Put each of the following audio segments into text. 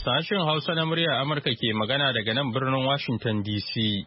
Sashen Hausa na muryar Amurka ke magana daga nan birnin Washington DC.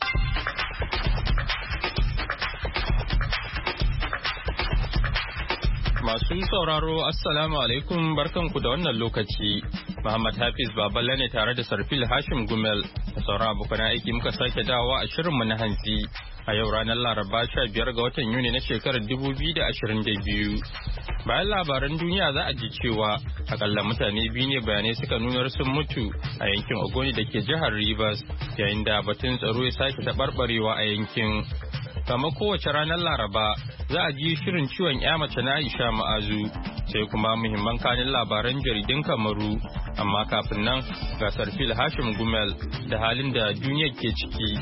Masu sauraro, Assalamu alaikum barkanku da wannan lokaci. Muhammad Hafiz Baballe ne tare da Sarfil Hashim Gumel da sauran abokan aiki muka sake dawowa a shirinmu na hantsi a yau ranar Laraba 15 ga watan Yuni na shekarar 2022. Bayan labaran duniya za a ji cewa akalla mutane biyu ne bayanai suka nunar sun mutu a yankin Ogoni da ke jihar Rivers yayin da batun tsaro ya sake taɓarɓarewa a yankin. Kamar kowace ranar Laraba za a ji shirin ciwon mace na Aisha Ma'azu sai kuma muhimman kanin labaran jaridun Kamaru amma kafin nan ga Sarfil Hashim Gumel da halin da duniyar ke ciki.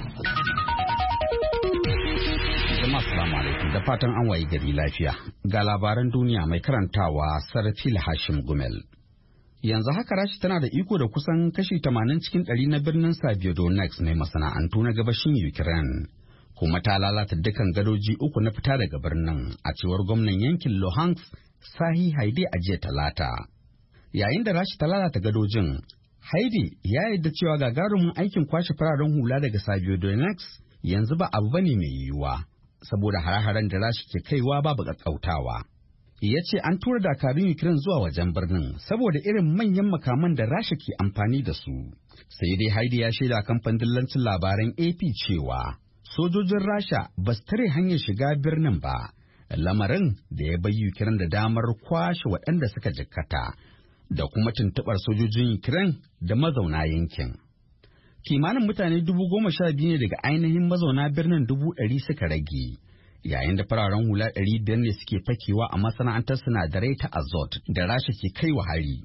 Jama'a assalamu alaikum da fatan an wayi gari lafiya. Ga labaran duniya mai karantawa Sarfil Hashim Gumel. Yanzu haka Rashi tana da iko da kusan kashi 80 cikin 100 na birnin Sabiodonex mai masana'antu na gabashin Ukraine. Kuma ta lalata dukkan gadoji uku na fita daga birnin a cewar gwamnan yankin Luhansk Sahi Haide a jiya Talata. Yayin da Rashi ta lalata gadojin, Haide ya yarda cewa gagarumin aikin kwashe fararen hula daga Sabiodonex yanzu ba abu bane mai yiwuwa saboda hare-haren da Rashi ke kaiwa babu kakkautawa. Ya ce an tura dakarun Ukraine zuwa wajen birnin saboda irin manyan makaman da Rasha ke amfani da su. Sai dai Haide ya shaida kamfanin dillancin labaran AP cewa sojojin Rasha ba su tare hanyar shiga birnin ba, lamarin da ya bayi Ukraine da damar kwashe waɗanda suka jikkata da kuma tuntuɓar sojojin Ukraine da mazauna yankin. Kimanin mutane 12,000 ne daga ainihin mazauna birnin 100,000 suka rage, yayin da fararen hula 500 ne suke fakewa a masana'antar sinadarai ta Azot da Rasha ke kai wa hari.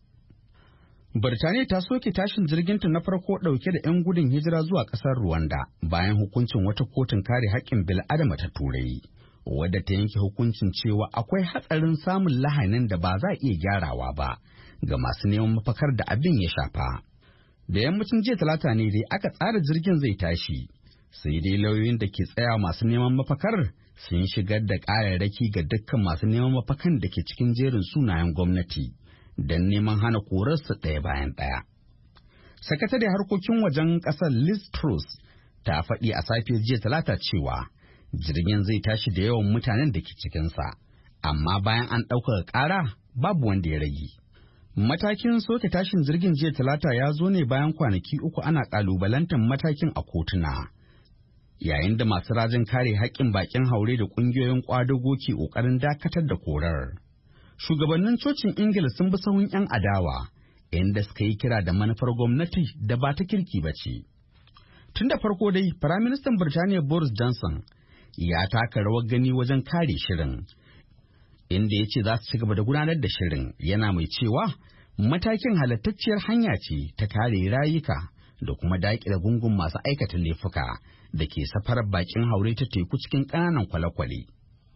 Birtaniya ta soke tashin jirginta na farko ɗauke da 'yan gudun hijira zuwa ƙasar Rwanda bayan hukuncin wata kotun kare haƙƙin bil'adama ta Turai, wadda ta yanke hukuncin cewa akwai hatsarin samun lahanin da ba za a iya gyarawa ba ga masu neman mafakar da abin ya shafa. Da yammacin jiya Talata ne dai aka tsara jirgin zai tashi, sai dai lauyoyin da ke tsaya masu neman mafakar sun shigar da ƙararraki ga dukkan masu neman mafakan da ke cikin jerin sunayen gwamnati don neman hana korarsa ɗaya bayan ɗaya. Sakatare harkokin wajen ƙasar Liz Truss ta faɗi a safiyar jiya Talata cewa jirgin zai tashi da yawan mutanen da ke cikinsa, amma bayan an ɗaukaka ƙara babu wanda ya rage. Matakin soke tashin jirgin jiya Talata ya zo ne bayan kwanaki uku ana ƙalubalantar matakin a kotuna, yayin da masu rajin kare haƙƙin baƙin haure da ƙungiyoyin ƙwadago ke ƙoƙarin dakatar da korar. Shugabannin cocin Ingila sun bi sahun 'yan adawa, inda suka yi kira da manufar gwamnati da ba ta kirki ba ce. Tun da farko dai, Firaministan Birtaniya Boris Johnson ya taka rawar gani wajen kare shirin, inda ya ce za su ci gaba da gudanar da shirin, yana mai cewa matakin halattacciyar hanya ce ta kare rayuka da kuma daƙile gungun masu aikata laifuka da ke safarar bakin haure ta teku cikin ƙananan kwale-kwale.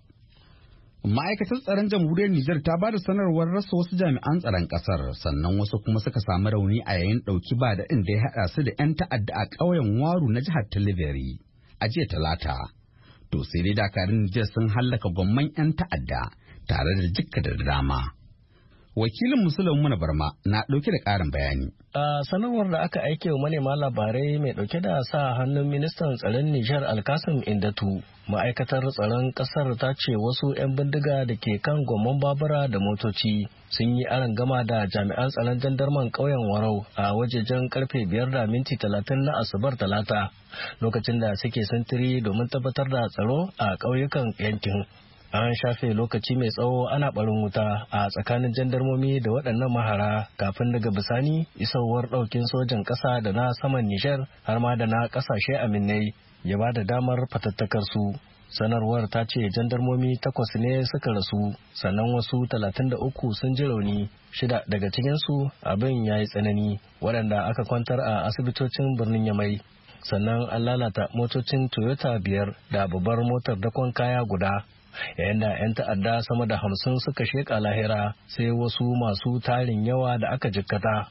Ma'aikatar tsaron jamhuriyar Nijar ta ba da sanarwar rasa wasu jami'an tsaron ƙasar, sannan wasu kuma suka samu rauni a yayin ɗauki ba daɗin da ya haɗa su da 'yan ta'adda a ƙauyen Waru na jihar Tilibiri a jiya Talata. To sai dai dakarun Nijar sun hallaka gwamman 'yan ta'adda tare da jikkata da dama. Wakilin Musulun Muna Barma na ɗauke da ƙarin bayani. A sanarwar da aka aike wa manema labarai mai ɗauke da sa hannun ministan tsaron Nijar Alkasim Indatu, ma'aikatar tsaron ƙasar ta ce wasu 'yan bindiga da ke kan gwamman babura da motoci sun yi gama da jami'an tsaron jandarman ƙauyen Warau a wajejen karfe 5:30 na Asabar Talata, lokacin da suke sintiri domin tabbatar da tsaro a ƙauyukan yankin. An shafe lokaci mai tsawo ana barin wuta a tsakanin jandarmomi da waɗannan mahara kafin daga bisani isowar ɗaukin sojan ƙasa da na saman Nijar har ma da na ƙasashe aminai ya ba da damar fatattakar su. Sanarwar ta ce jandarmomi 8 ne suka rasu, sannan wasu 33 sun ji rauni, 6 daga cikinsu abin ya yi tsanani, waɗanda aka kwantar a asibitocin birnin Yamai. Sannan an lalata motocin Toyota 5 da babbar motar dakon kaya guda. Yayin da 'yan ta'adda sama da 50 suka sheƙa lahira, sai wasu masu tarin yawa da aka jikkata.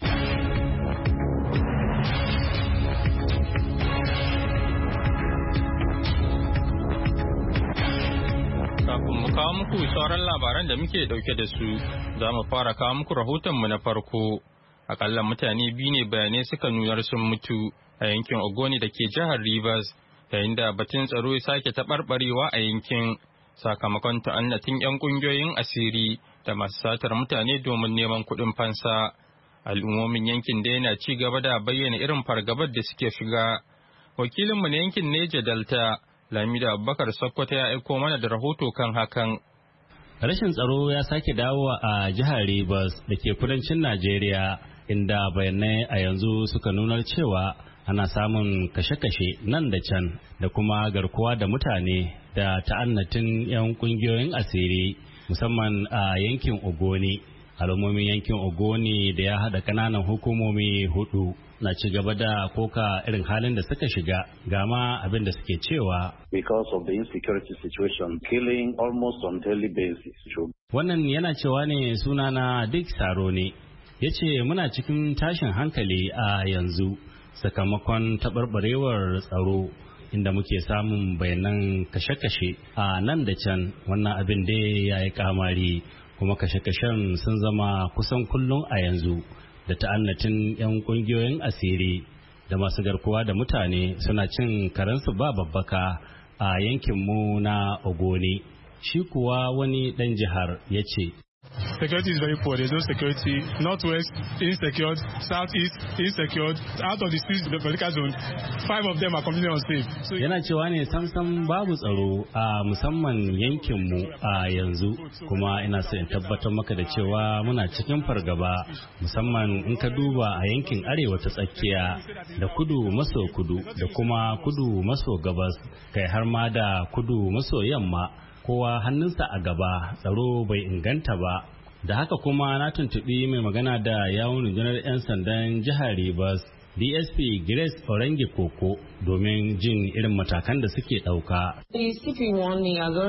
Kafin mu kawo muku sauran labaran da muke dauke da su, za mu fara kawo muku rahotonmu na farko. Akalla mutane 2 ne bayanai suka nunar sun mutu a yankin Ogoni da ke jihar Rivers, yayin da batun tsaro ya sake taɓarɓarewa a yankin sakamakon ta'annatin 'yan ƙungiyoyin asiri da masu satar mutane domin neman kuɗin fansa. Al'ummomin yankin da yana ci gaba da bayyana irin fargabar da suke shiga. Wakilinmu na yankin Neja Delta, Lamida Abubakar Sokoto ya aiko mana da rahoto kan hakan. Rashin tsaro ya sake dawowa a jihar Rivers da ke kudancin Najeriya, inda bayanai a yanzu suka nunar cewa ana samun kashe-kashe nan da can da kuma garkuwa da mutane da ta'annatin 'yan kungiyoyin asiri musamman a yankin Ogoni. Al'ummomin yankin Ogoni da ya haɗa ƙananan hukumomi 4 na ci gaba da koka irin halin da suka shiga, gama abin da suke cewa because of the insecurity situation, killing almost on daily basis. Wannan yana cewa ne sunana Dick Saro ne, ya ce muna cikin tashin hankali a yanzu sakamakon taɓarɓarewar tsaro, inda muke samun bayanan kashe-kashe a nan da can. Wannan abin dai ya yi kamari, kuma kashe-kashen sun zama kusan kullum a yanzu, da ta'annatin 'yan kungiyoyin asiri da masu garkuwa da mutane suna cin karensu ba babbaka a yankinmu na Ogoni. Shi kuwa wani ɗan jihar ya ce, Security is very poor. There's no security. Northwest, insecure. Southeast, insecure. Out of the 6 political zone, 5 of them are completely unsafe. Yana cewa ne samsam babu tsaro a musamman yankinmu a yanzu, kuma ina so in tabbatar maka da cewa muna cikin fargaba, musamman in ka duba a yankin arewa ta tsakiya da kudu maso kudu da kuma kudu maso gabas, kai har ma da kudu maso yamma. Kowa hannunsa a gaba, tsaro bai inganta ba. Da haka kuma na tuntuɓi mai magana da yawun rundunar 'yan sandan jihar Rivers, DSP Grace Orange Koko, domin jin irin matakan da suke ɗauka. The CP1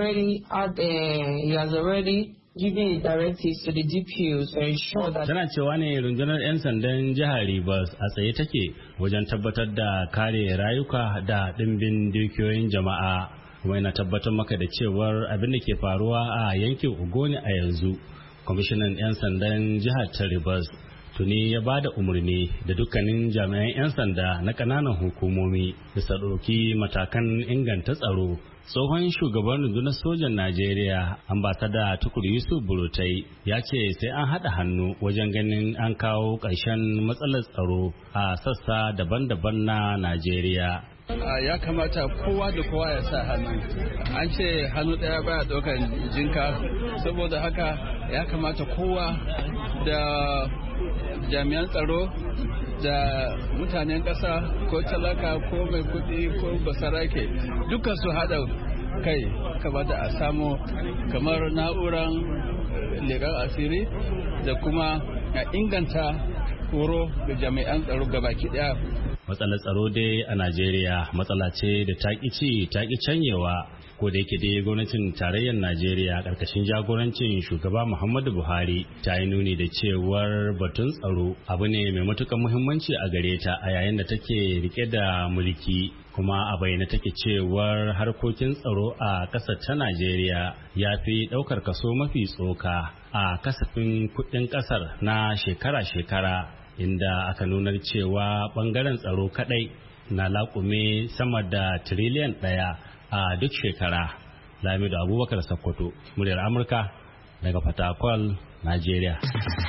has already giving directives to the DPOs to ensure that. Tana cewa ne rundunar 'yan sandan jihar Rivers a tsaye take wajen tabbatar da kare rayuka da ɗimbin dukiyoyin jama'a. Kuma yana tabbatar maka da cewar abin da ke faruwa a yankin Ogoni a yanzu, kwamishinan 'yan sandan jihar ta Rivers tuni ya ba da umarni da dukkanin jami'an 'yan sanda na ƙananan hukumomi da su ɗauki matakan inganta tsaro. Tsohon shugaban rundunar sojan Najeriya, ambasada Tukur Yusuf Burutai, ya ce sai an haɗa hannu wajen ganin an kawo ƙarshen matsalar tsaro a sassa daban-daban na Najeriya. Ya kamata kowa da kowa ya sa hannu. An ce hannu ɗaya baya ɗaukan jinka, saboda haka ya kamata kowa da jami'an tsaro da mutanen ƙasa ko talaka ko mai kuɗi ko basarake dukkan su haɗa kai, kamata a samu kamar na'uran leƙen asiri da kuma a inganta horo ga jami'an tsaro gabaki ɗaya. Matsalar tsaro dai a Najeriya matsala ce da taƙi canyewa, ko da yake dai gwamnatin tarayyar Najeriya ƙarƙashin jagorancin shugaba Muhammadu Buhari ta yi nuni da cewar batun tsaro abu ne mai matuƙar muhimmanci a gare ta a yayin da take rike da mulki, kuma a bayyana take cewar harkokin tsaro a ƙasar ta Najeriya ya fi ɗaukar kaso mafi tsoka a kasafin kuɗin ƙasar na shekara-shekara, inda aka nunar cewa bangaren tsaro kadai na laƙume sama da tiriliyan 1 a duk shekara. Lamido Abubakar Sokoto, muryar Amurka daga Fatakwal, Najeriya.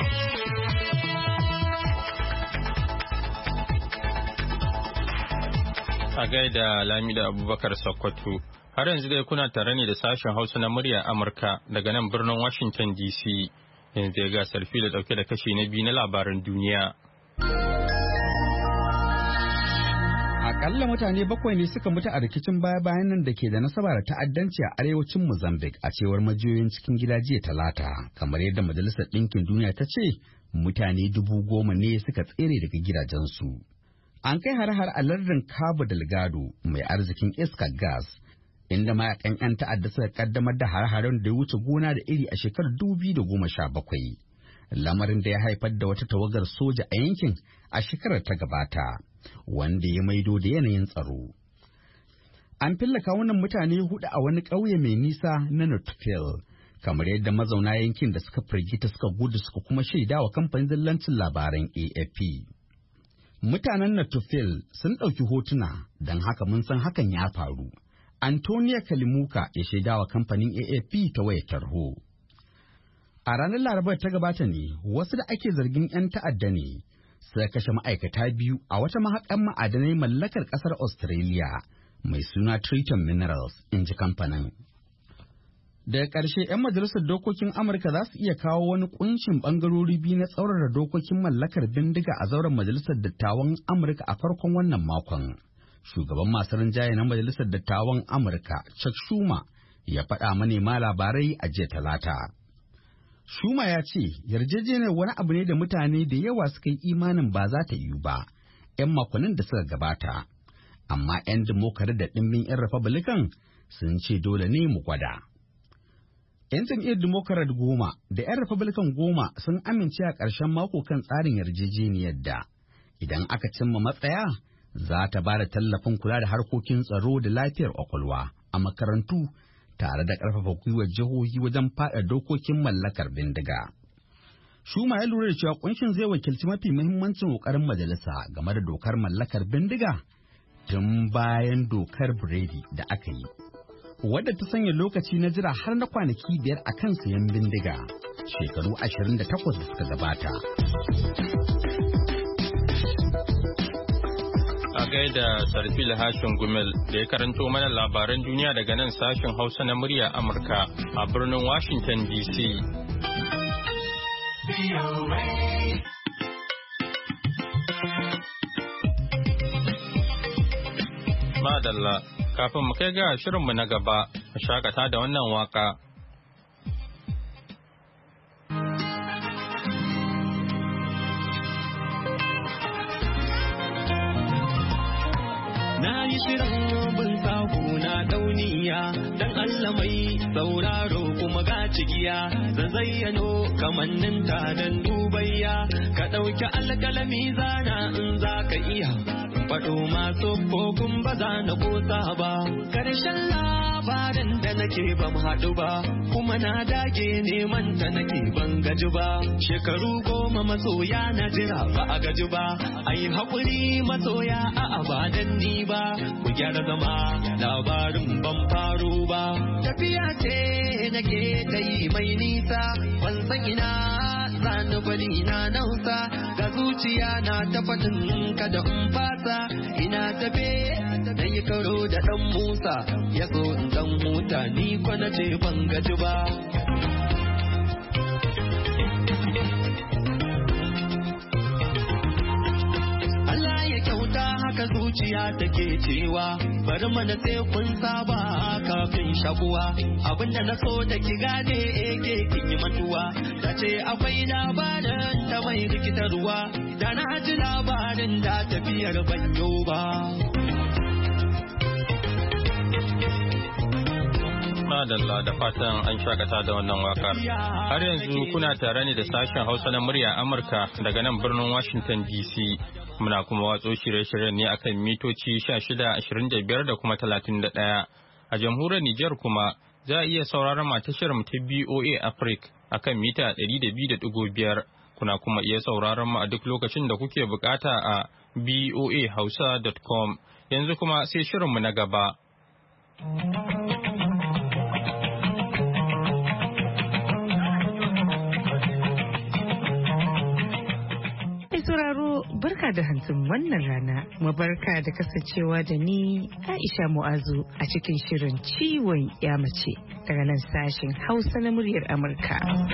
A gaida Lamido Abubakar Sokoto, har yanzu dai kuna tare ne da sashen Hausa na muryar Amurka daga nan birnin Washington DC. Yanzu ya ga sarfi da dauke da kashi na 2 na labaran duniya. Akalla mutane 7 ne suka mutu a rikicin baya-bayan nan da ke da nasaba da ta'addanci a arewacin Mozambique a cewar majiyoyin cikin gida jiya Talata, kamar yadda Majalisar Ɗinkin Duniya ta ce mutane 10,000 ne suka tsere daga gidajensu. An kai har-har a lardin Cabo Delgado mai arzikin iskar gas, inda mayakan 'yan ta'adda suka kaddamar da har-haren da ya wuce gona da iri a shekarar 2017, lamarin da ya haifar da wata tawagar soja a yankin a shekarar ta gabata, wanda ya maido da yanayin tsaro. An filla kawunan mutane 4 a wani ƙauye mai nisa na Northfield, kamar yadda mazauna yankin da suka firgita suka gudu suka kuma shaida wa kamfanin dillancin labaran AFP. Mutanen Natufil sun ɗauki hotuna, don haka mun san hakan ya faru. Antonia Kalimuka ya shaida wa kamfanin AFP ta wayar tarho. A ranar Larabar ta gabata ne, wasu da ake zargin 'yan ta'adda ne, suka kashe ma'aikata 2 a wata mahaƙan ma'adanai mallakar ƙasar Australia mai suna Triton Minerals, in ji kamfanin. Daga ƙarshe, 'yan majalisar dokokin Amurka za su iya kawo wani ƙunshin ɓangarori biyu na tsaurara dokokin mallakar bindiga a zauren majalisar dattawan Amurka a farkon wannan makon. Shugaban masu rinjaye na majalisar dattawan Amurka, Chuck Schumer, ya faɗa manema labarai a jiya Talata. Schumer ya ce yarjejeniyar wani abu ne da mutane da yawa suka yi imanin ba za ta yiwu ba 'yan makonnin da suka gabata. Amma 'yan Democrat da ɗimbin 'yan Republican sun ce dole ne mu gwada. 'Yan jam'iyyar Democrat 10 da 'yan Republican 10 sun amince a ƙarshen mako kan tsarin yarjejeniyar da, idan aka cimma matsaya, za ta ba da tallafin kula da harkokin tsaro da lafiyar ƙwaƙwalwa a makarantu tare da ƙarfafa gwiwar jihohi wajen faɗa dokokin mallakar bindiga. Schumer ya lura da cewa ƙunshin zai wakilci mafi muhimmancin ƙoƙarin majalisa game da dokar mallakar bindiga tun bayan dokar Brady da aka yi, wadda ta sanya lokaci na jira har na kwanaki 5 a kan sayan bindiga shekaru 28 da suka gabata. A gaida Sarfil Hashin Gumel da ya karanto mana labaran duniya daga nan sashen Hausa na murya Amurka a birnin Washington DC. Madalla, kafin mu kai ga shirinmu na gaba, a shakata da wannan waka. Na yi shirin bin sahu na dauniya, dan Allah mai sauraro kuma ga cigiya, zan zayyano kamannin ta dan dubayya, ka ɗauki alƙalami zana in za ka iya. Faɗo masu kokun ba za na kosa ba, ƙarshen labarin da nake ban haɗu ba, kuma na dage neman ta nake ban gaji ba, shekaru 10 masoya na jira ba a gaji ba, ai haƙuri masoya a abadan ni ba, ku gyara zama labarin ban faru ba, tafiya ce nake ta yi mai nisa, ban san ina zani bari na nausa, ga zuciya na ta faɗin kada in fasa, ina tafe da yi karo da ɗan Musa, ya so in ɗan huta ni kwana ce ban gaji ba. Allah ya kyauta haka zuciya take cewa, bari mana sai kun saba kafin shakuwa, abinda na so da ki gane ake kin yi mantuwa, ta ce akwai labarin ta mai rikitarwa, da na ji labarin da tafiyar banyo ba. Madalla, da fatan an shakata da wannan wakar. Har yanzu kuna tare ne da sashen Hausa na murya Amurka daga nan birnin Washington DC. Muna kuma watso shirye-shiryen ne akan mitoci 1625 da kuma 31. A jamhuriyar Nijar kuma za a iya sauraron matashar mu ta BOA Africa akan mita 200.5. Kuna kuma iya sauraron mu a duk lokacin da kuke bukata a boahausa.com. Yanzu kuma sai shirinmu na gaba. sauraro barka da hantsin wannan rana, kuma barka da kasancewa da ni Aisha Mu'azu a cikin shirin ciwon ya mace daga nan sashen Hausa na muryar Amurka.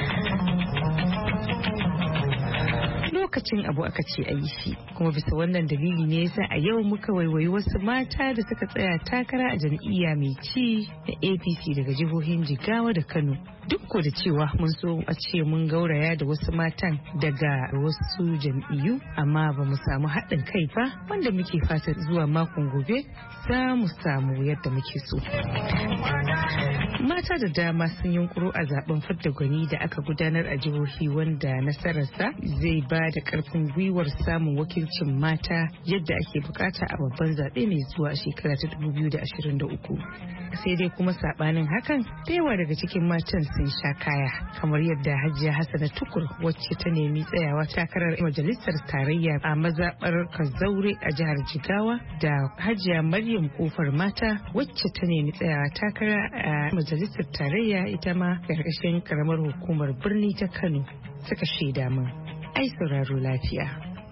Lokacin abu aka ce a yi shi, kuma bisa wannan dalili ne yasa a yau muka waiwayi wasu mata da suka tsaya takara a jam'iyya mai ci da APC daga jihohin Jigawa da Kano. Duk ko da cewa mun so a ce mun gauraya da wasu matan daga wasu jam'iyyu, amma ba mu samu haɗin kai ba, wanda muke fata zuwa makon gobe za mu samu yadda muke so. Mata da dama sun yunkuro a zaben fidda gwani da aka gudanar a jihohi wanda nasararsa zai ba da karfin gwiwar samun wakilcin mata yadda ake bukata a babban zaɓe mai zuwa a shekara ta 2023. Sai dai kuma sabanin hakan da yawa daga cikin matan sun sha kaya, kamar yadda Hajiya Hassana Tukur wacce ta nemi tsayawa takarar majalisar tarayya a mazaɓar Kazaure a jihar Jigawa, da Hajiya Maryam Kofar Mata wacce ta nemi tsayawa takara a majalisar tarayya ita ma karkashin karamar hukumar birni ta Kano suka shaida min. Ai sauraro lafiya.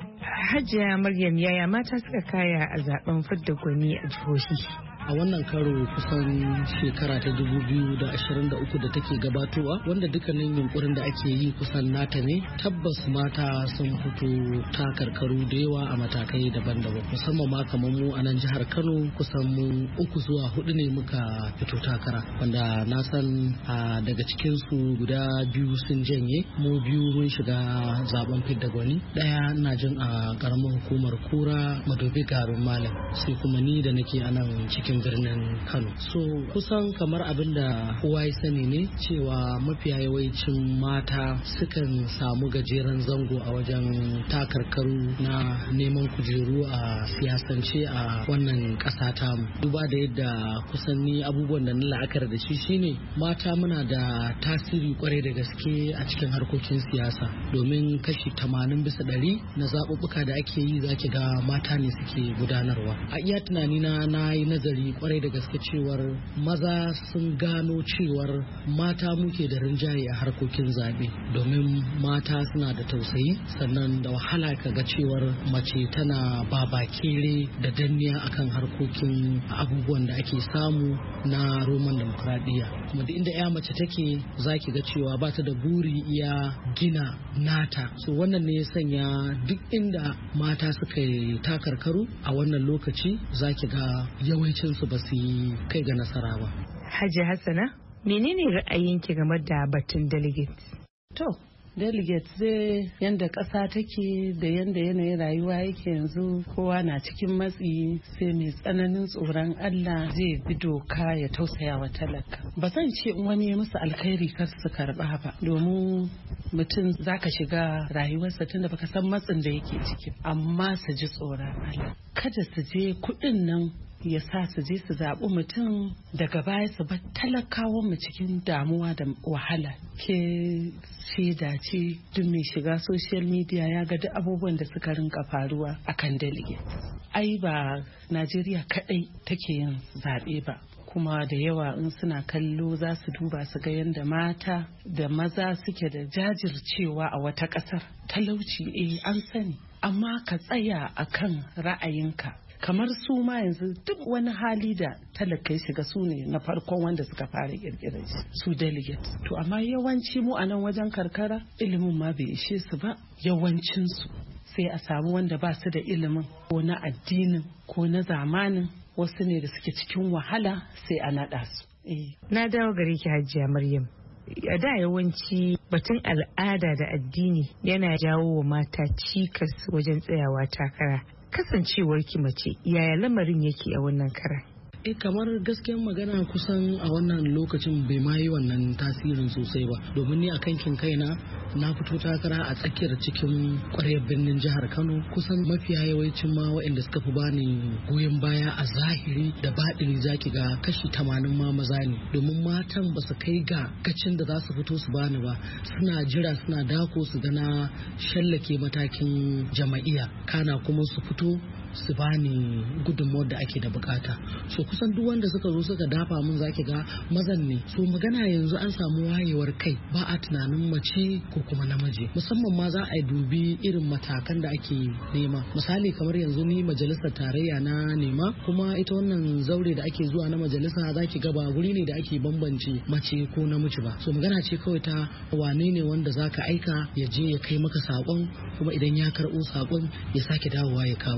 Hajiya Maryam, yaya mata suka kaya a zaben fidda gwani a jihohi? A wannan karo kusan shekara ta 2023 da take gabatowa, wanda dukkanin yunkurin da ake yi kusan nata ne. Tabbas mata sun fito takarkaru da yawa a matakai daban-daban, musamman ma kamar mu a nan jihar Kano kusan mu 3 zuwa 4 ne muka fito takara, wanda na san daga cikin su guda 2 sun janye, mu 2 mun shiga zaben fidda gwani. Daya ina jin a karamar hukumar Kura Madobi Garin Malam, sai kuma ni da nake a nan cikin birnin Kano. So kusan kamar abin da kowa ya sani ne cewa mafiya yawancin mata sukan samu gajeren zango a wajen takarkaru na neman kujeru a siyasance a wannan ƙasa tamu. Duba da yadda kusan ni abubuwan da na la'akar da shi shine mata muna da tasiri kwarai da gaske a cikin harkokin siyasa, domin kashi 80% na zaɓuɓɓuka da ake yi zaki ga mata ne suke gudanarwa. A iya tunanina na yi nazari kwarai da gaske cewar maza sun gano cewar mata muke da rinjaye a harkokin zaɓe, domin mata suna da tausayi, sannan da wahala ka ga cewar mace tana babakere da danniya akan harkokin abubuwan da ake samu na roman demokradiyya. Kuma duk inda ya mace take zaki ga cewa ba ta da buri iya gina nata. So wannan ne ya sanya duk inda mata suka yi takarkaru a wannan lokaci zaki ga yawancinsu ba su yi kai ga nasara ba. Hajiya Hassana, menene ra'ayinki game da batun delegates? To, delegates zai yanda ƙasa take da yanda yanayin rayuwa yake yanzu, kowa na cikin matsi, sai mai tsananin tsoron Allah zai bi doka ya tausaya wa talaka. Ba zan ce in wani ya musu alkhairi kar su karba ba, domin mutum zaka shiga rayuwarsa tunda baka san matsin da yake ciki, amma su ji tsoron Allah. Kada su je kuɗin nan ya sa su je su zaɓi mutum daga baya su bar talakawan mu cikin damuwa da wahala. Ke shaida ce, duk mai shiga social media ya ga duk abubuwan da suka rinka faruwa akan delegate. Ai ba Najeriya kaɗai take yin zaɓe ba, kuma da yawa in suna kallo za su duba su ga yadda mata da maza suke da jajircewa a wata ƙasar. Talauci an sani, amma ka tsaya akan ra'ayinka. Kamar su ma yanzu duk wani hali da talakai shiga su ne na farkon wanda suka fara kirkirar su delegate. To amma yawanci mu a nan wajen karkara ilimin ma bai ishe su ba, yawancinsu sai a samu wanda ba su da ilimin ko na addinin ko na zamanin, wasu ne da suke cikin wahala sai a naɗa su. Na dawo gare ki Hajiya Maryam. A da yawanci batun al'ada da addini yana jawo wa mata cikas wajen tsayawa takara. Kasancewar ki mace, yaya lamarin yake a wannan karan? Kamar gaskiyar magana kusan a wannan lokacin bai ma yi wannan tasirin sosai ba, domin ni a kankin kaina na fito takara a tsakiyar cikin ƙwaryar birnin jihar Kano. Kusan mafiya yawancin ma waɗanda suka fi bani goyon baya a zahiri da baɗini zaki ga kashi 80 ma maza ne, domin matan ba su kai ga gacin da za su fito su bani ba, suna jira suna dako su gana shallake matakin jama'iyya, kana kuma su fito su bani gudunmawar da ake da bukata. So kusan duk wanda suka zo suka dafa mun zaki ga mazan ne. So magana yanzu an samu wayewar kai, ba a tunanin mace ko kuma namiji, musamman ma za a dubi irin matakan da ake nema. Misali kamar yanzu ni majalisar tarayya na nema, kuma ita wannan zaure da ake zuwa na majalisa zaki ga ba wuri ne da ake bambance mace ko namiji ba. So magana ce kawai ta wane ne wanda zaka aika ya je ya kai maka sakon, kuma idan ya karɓo sakon ya sake dawowa ya kawo shi.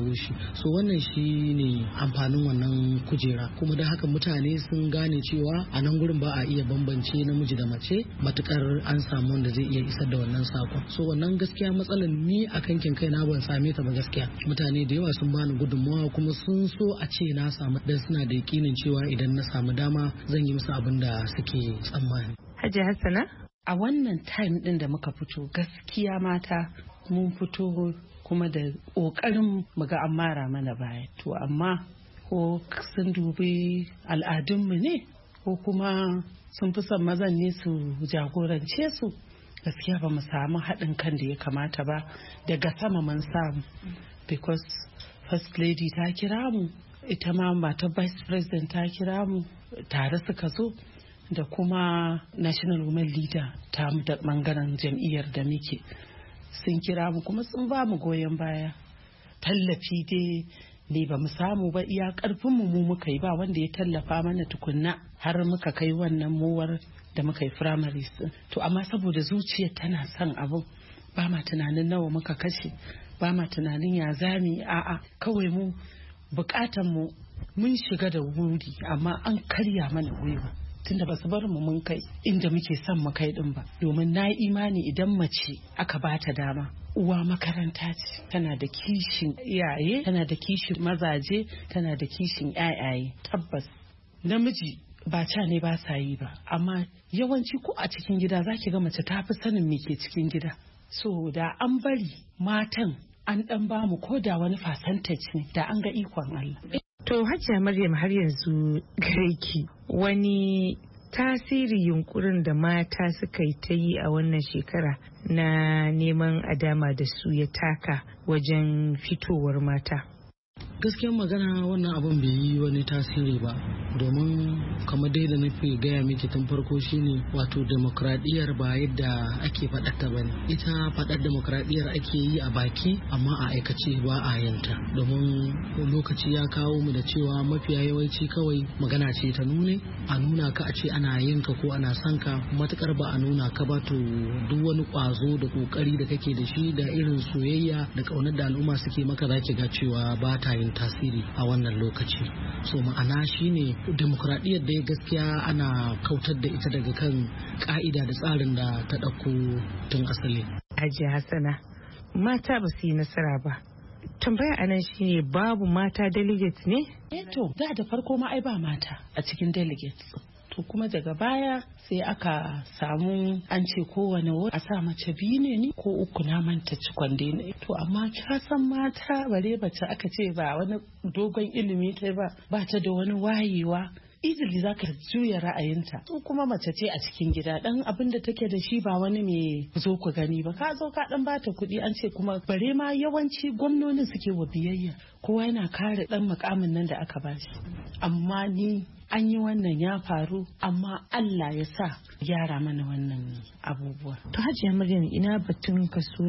so wannan shi ne amfanin wannan kujera, kuma da haka mutane sun gane cewa a nan gurin ba a iya bambance namiji da mace matukar an samu wanda zai iya isar da wannan sakon. So wannan gaskiya matsalar ni a kankin kai na ban same ta ba gaskiya. Mutane da yawa sun bani gudunmawa kuma sun so a ce na samu, dan suna da yakinin cewa idan na samu dama zan yi musu abin da suke tsammani. Hajiya Hassana, a wannan time din da muka fito gaskiya mata mun fito kuma da ƙoƙarin muga an mara mana baya. To amma ko sun dubi al'adunmu ne ko kuma sun fi son mazan ne su jagorance su, gaskiya ba mu samu haɗin kan da ya kamata ba. Daga sama mun samu because first lady ta kira mu, ita ma matar vice president ta kira mu, tare suka zo da kuma national women leader ta mu da bangaren jam'iyyar da muke sun kira mu kuma sun ba mu goyon baya. Tallafi dai ne ba mu samu ba, iya karfin mu muka yi, ba wanda ya tallafa mana tukunna har muka kai wannan muwar da muka yi primaries. To amma saboda zuciyar tana son abun, ba ma tunanin nawa muka kashe, ba ma tunanin ya zami, a'a kawai mu bukatan mu mun shiga da wuri amma an karya mana gwiwa tunda ba su bar mu mun kai inda muke son mu kai din ba. Domin na imani idan mace aka bata dama, uwa makaranta ce, tana da kishin iyaye, tana da kishin mazaje, tana da kishin yayaye. Tabbas namiji ba ca ne ba sa yi ba, amma yawanci ko a cikin gida zaki ga mace ta fi sanin me ke cikin gida. So da an bari matan an dan ba mu ko da wani percentage ne, da an ga ikon Allah. To Hajiya Maryam, har yanzu gare ki, wani tasiri yunkurin da mata suka yi ta yi a wannan shekara na neman a dama da su ya taka wajen fitowar mata? Gaskiyar magana wannan abun bai yi wani tasiri ba, domin kamar dai da nufi gaya miki tun farko shine wato demokradiyyar ba yadda ake faɗarta ba ne. Ita faɗar demokradiyyar ake yi a baki amma a aikace ba a yanta, domin lokaci ya kawo mu da cewa mafiya yawanci kawai magana ce ta a nuna ka a ce ana yin ka ko ana son ka, matukar ba a nuna ka ba to duk wani kwazo da kokari da kake da shi da irin soyayya da kaunar da al'umma suke maka zaki ga cewa ba ta yin tasiri a wannan lokaci. So ma'ana shine demokradiyyar da gaskiya ana kautar da ita daga kan ka'ida da tsarin da ta ɗauko tun asali. Hajiya Hassana, mata ba su yi nasara ba. Tambaya anan shine babu mata delegates ne? To da farko ma ai ba mata a cikin delegates. To kuma daga baya sai aka samu an ce kowane a sa mace biyu ne ko uku, na manta cikon dai ne. To amma ka san mata bare bace aka ce ba wani dogon ilimi ta ba ta da wani wayewa, easily za ka juya ra'ayinta. Su kuma mace ce a cikin gida, dan abin da take da shi ba wani mai zo ku gani ba, ka zo ka dan bata kuɗi. An ce kuma bare ma yawanci gwamnonin suke wa biyayya, kowa yana kare dan mukamin nan da aka bashi. Amma ni an yi wannan ya faru, amma Allah ya sa gyara mana wannan abubuwa. To Hajiya Maryam, ina batun kaso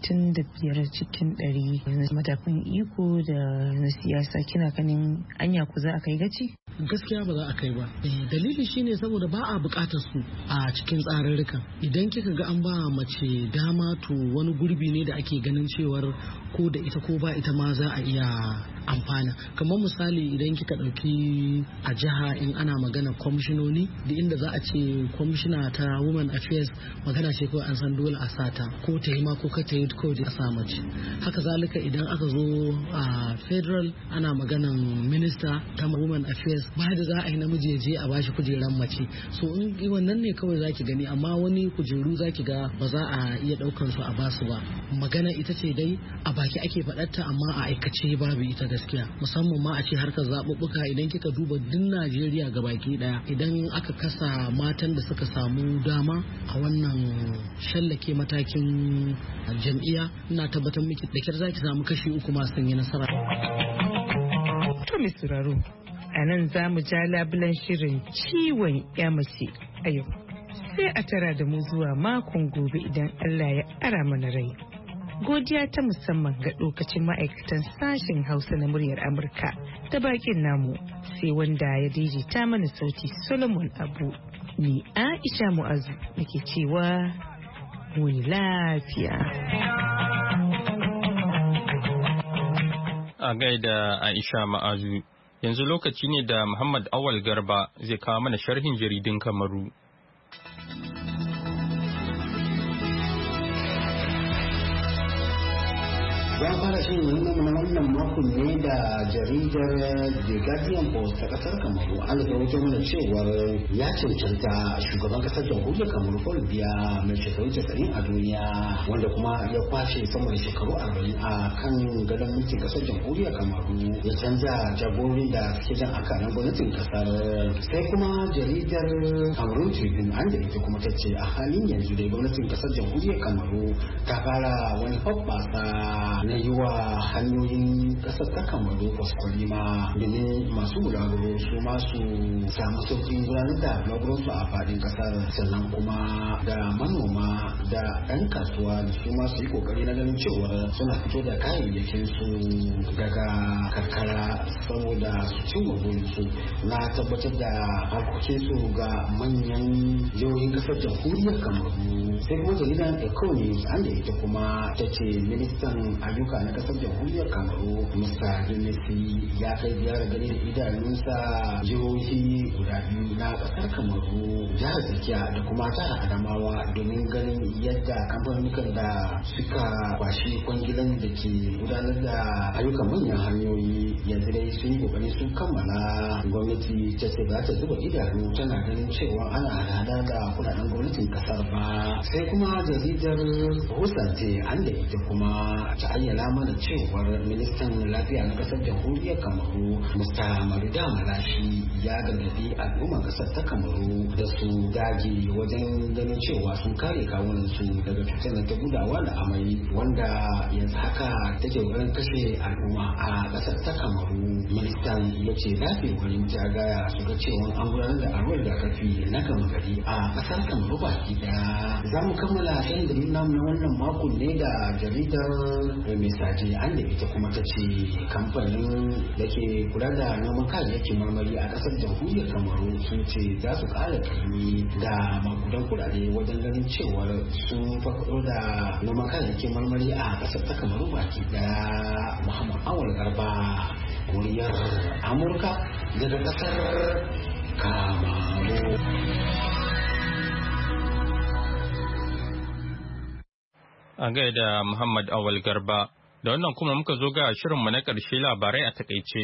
35 cikin 100 na madafin iko da na siyasa, kina ganin anya ku za a kai gaci? Gaskiya ba za a kai ba. Dalili shine saboda ba a bukatar su a cikin tsarurrukan. Idan kika ga an ba mace dama to wani gurbi ne da ake ganin cewar ko da ita ko ba ita ma za a iya amfana. Kamar misali idan kika ɗauki a jiha in ana magana kwamishinoni, da inda za a ce kwamishina ta women affairs magana ce kawai an san dole a sata, ko ta yi ma ko ka ta yi ko a sa mace. Haka zalika idan aka zo a federal ana maganan minista ta women affairs, ba da za a yi namiji ya je a bashi kujeran mace. So in wannan ne kawai zaki gani, amma wani kujeru zaki ga ba za a iya ɗaukan su a basu ba. Magana ita ce dai a baki ake faɗarta amma a aikace babu ita gaskiya, musamman ma a ce harkar zaɓuɓɓuka. Idan kika duba duk Najeriya gabaki daya, idan aka kasa matan da suka samu dama a wannan shallake matakin jam'iyya, ina tabbatar miki da kyar zaki samu kashi 3 masu yi nasara. To mai sauraro, a nan za mu ja labulan shirin ciwon ya mace a yau. Sai a tara da mu zuwa makon gobe idan Allah ya ara mana rai. Godiya ta musamman ga lokacin ma'aikatan sashen Hausa na muryar Amurka da bakin namu, sai wanda ya daidaita mana sauti Solomon Abu. Ni Aisha Mu'azu nake cewa wani lafiya. A gaida Aisha Ma'azu, yanzu lokaci ne da Muhammad Awal Garba zai kawo mana sharhin jaridun Kamaru. Za fara shin wannan makon ne da jaridar The Guardian Post ta kasar Kamaru an rawaito mana cewar ya cancanta shugaban kasar jamhuriyar Kamaru Paul Biya mai shekaru 90 a duniya wanda kuma ya kwashe sama da shekaru 40 a kan gadon mulkin kasar jamhuriyar Kamaru ya canza jagorin da suke jan akalan gwamnatin kasar. Sai kuma jaridar Cameroon Tribune an da ita kuma ta ce a halin yanzu dai gwamnatin kasar jamhuriyar Kamaru ta fara wani hoɓɓasa na yi wa hanyoyin kasar ta Kamaru kwaskwarima domin masu bulaguro su masu samu sauƙin gudanar da bulaguronsu a faɗin kasar, sannan kuma da manoma da ɗan kasuwa da su masu yi ƙoƙari na ganin cewa suna fito da kayayyakin su daga karkara saboda su cimma burinsu na tabbatar da harkokin su ga manyan jihohin kasar jamhuriyar Kamaru. Sai kuma jaridar Econews an da ita kuma ta ce ministan ayyuka na kasar jamhuriyar Kamaru Mr. Dunesi ya kai ziyarar gani da idanunsa jihohi guda biyu na kasar Kamaru, jihar Zakiya da kuma jihar Adamawa domin ganin yadda kamfanonukan da suka kwashi kwangilan da ke gudanar da ayyukan manyan hanyoyi yanzu dai sun yi kokari sun kammala. Gwamnati ta ce ba ta zuba idanu tana ganin cewa ana hada da kudaden gwamnatin kasar ba. Sai kuma jaridar Husante an da ita kuma ta ayyana mana cewar ministan lafiya na kasar jamhuriyar Kamaru Mr. Marida Malashi ya gargadi al'ummar kasar ta Kamaru da su dage wajen ganin cewa sun kare kawunan su daga cutar ta gudawa da amai wanda yanzu haka take wurin kashe al'umma a kasar ta Kamaru. Ministan ya ce lafiya wurin ta gaya su ga cewa an gudanar da allurar rigakafi na gama gari a kasar Kamaru baki daya. Za mu kammala shan gari namu na wannan makon ne da jaridar Misaje an da ita kuma ta ce kamfanin da ke kula da noman kayayyakin marmari a kasar jamhuriyar Kamaru sun ce za su kara kaimi da makudan kudade wajen ganin cewar sun farfado da noman kayayyakin marmari a kasar ta Kamaru baki daya. Muhammad Awal Garba, muryar Amurka daga kasar Kamaru. A gaida Muhammad Awal Garba, da wannan kuma muka zo ga shirinmu na ƙarshe labarai a takaice.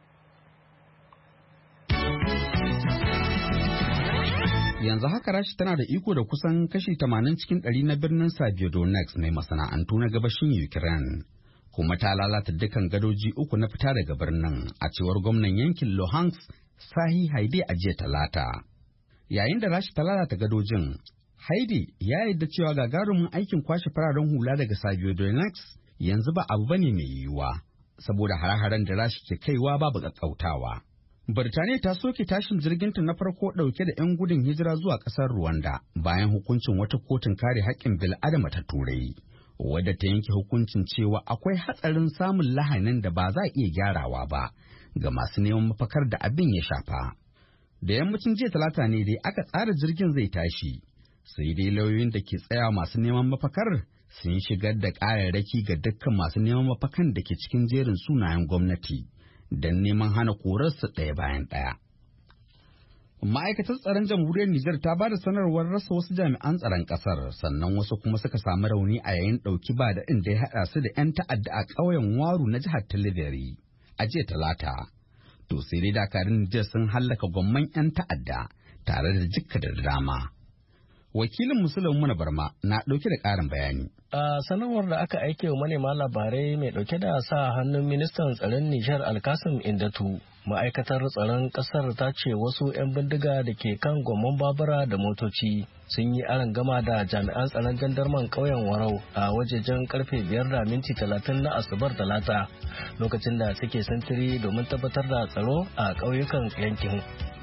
Yanzu haka Rashi tana da iko da kusan kashi 80 cikin 100 na birnin Sabiodonex mai masana'antu na gabashin Ukraine, kuma ta lalata dukkan gadoji uku na fita daga birnin, a cewar gwamnan yankin Luhansk Sahi Haide a jiya Talata. Yayin da Rashi ta lalata gadojin, Haide ya yarda cewa gagarumin aikin kwashe fararen hula daga Sabiodonex yanzu ba abu bane mai yiwuwa, saboda hare-haren da Rashi ke kaiwa babu ƙaƙƙautawa. Birtaniya ta soke tashin jirginta na farko ɗauke da 'yan gudun hijira zuwa ƙasar Rwanda bayan hukuncin wata kotun kare haƙƙin bil'adama ta Turai, wadda ta yanke hukuncin cewa akwai hatsarin samun lahanin da ba za a iya gyarawa ba ga masu neman mafakar da abin ya shafa. Da yammacin jiya Talata ne dai aka tsara jirgin zai tashi, sai dai lauyoyin da ke tsaya masu neman mafakar sun shigar da ƙararraki ga dukkan masu neman mafakan da ke cikin jerin sunayen gwamnati don neman hana korarsu ɗaya bayan ɗaya. Ma'aikatar tsaron jamhuriyar Nijar ta ba da sanarwar rasa wasu jami'an tsaron ƙasar, sannan wasu kuma suka samu rauni a yayin ɗauki ba da inda ya haɗa su da 'yan ta'adda a ƙauyen Waru na jihar Tilibiri a jiya Talata. To sai dai dakarun Nijar sun hallaka gwamman 'yan ta'adda tare da jikka da dama. Wakilin Musulun Muna Barma na ɗauke da ƙarin bayani. A sanarwar da aka aike wa manema labarai mai ɗauke da sa hannun ministan tsaron Nijar Alkasim Indatu, ma'aikatar tsaron ƙasar ta ce wasu 'yan bindiga da ke kan gwamman babura da motoci sun yi gama da jami'an tsaron jandarman ƙauyen Warau a wajejen karfe 5:30 na Asabar Talata, lokacin da suke sintiri domin tabbatar da tsaro a ƙauyukan yankin.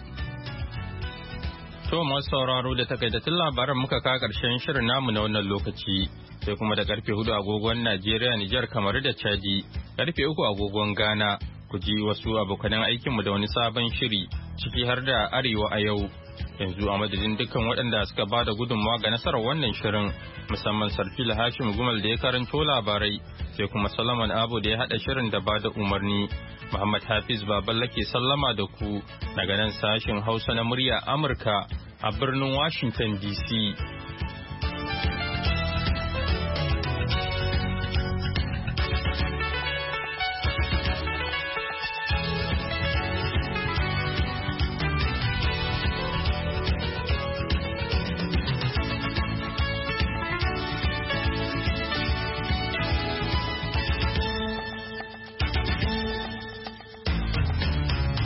To masu sauraro da takaitattun labaran muka kawo ƙarshen shirin namu na wannan lokaci, sai kuma da karfe 4 agogon Najeriya, Nijar, kamar da Chadi, karfe 3 agogon Ghana, ku ji wasu abokanan aikinmu da wani sabon shiri, ciki har da Arewa a yau. Yanzu a madadin dukkan waɗanda suka ba da gudunmawa ga nasarar wannan shirin, musamman Sarfil Hashim Gumal da ya karanto labarai, sai kuma Solomon Abu da ya haɗa shirin da ba da umarni. Muhammad Hafiz Baballa ke sallama da ku daga nan sashen Hausa na murya Amurka a birnin Washington DC.